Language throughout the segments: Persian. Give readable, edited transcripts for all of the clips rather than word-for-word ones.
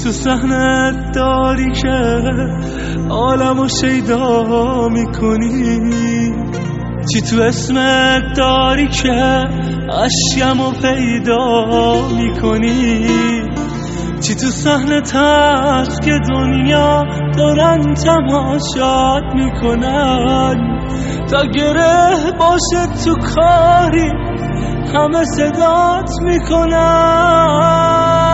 تو صحنت داری که عالمو شیدا میکنی؟ چی تو اسمت داری که اشکمو پیدا میکنی؟ چی تو صحنت هست که دنیا دارن تماشات میکنن؟ تا گره باشه تو کاری همه صدات میکنن.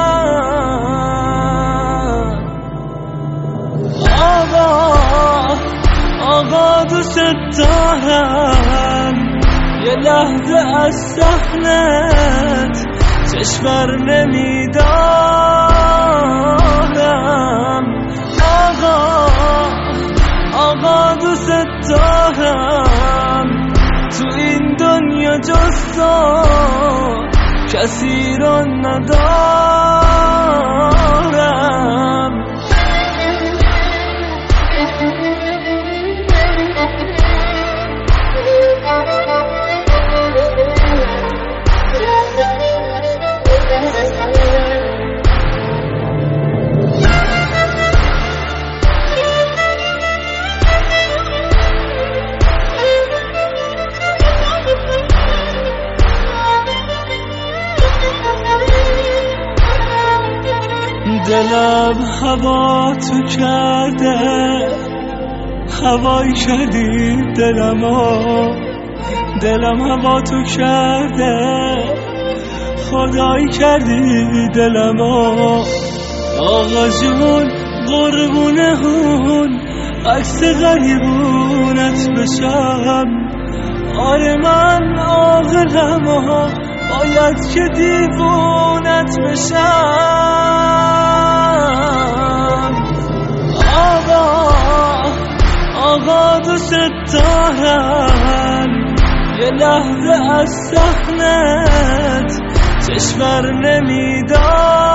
آقا دوست دارم، یه لحظه از صحنت چشمر نمیدارم. آقا دوست دارم، تو این دنیا جز تو کسی رو ندارم. دلم هوا تو کرده، هوایی کردی دلم هوا تو کرده، خدایی کردی دلمو. آقا جون قربونه هون عکس غریبونت بشم. آره من عاقلم و باید که دیوونت بشم. آقا دوست دارم، یه لحظه از صحنت چشمر نمیدارم.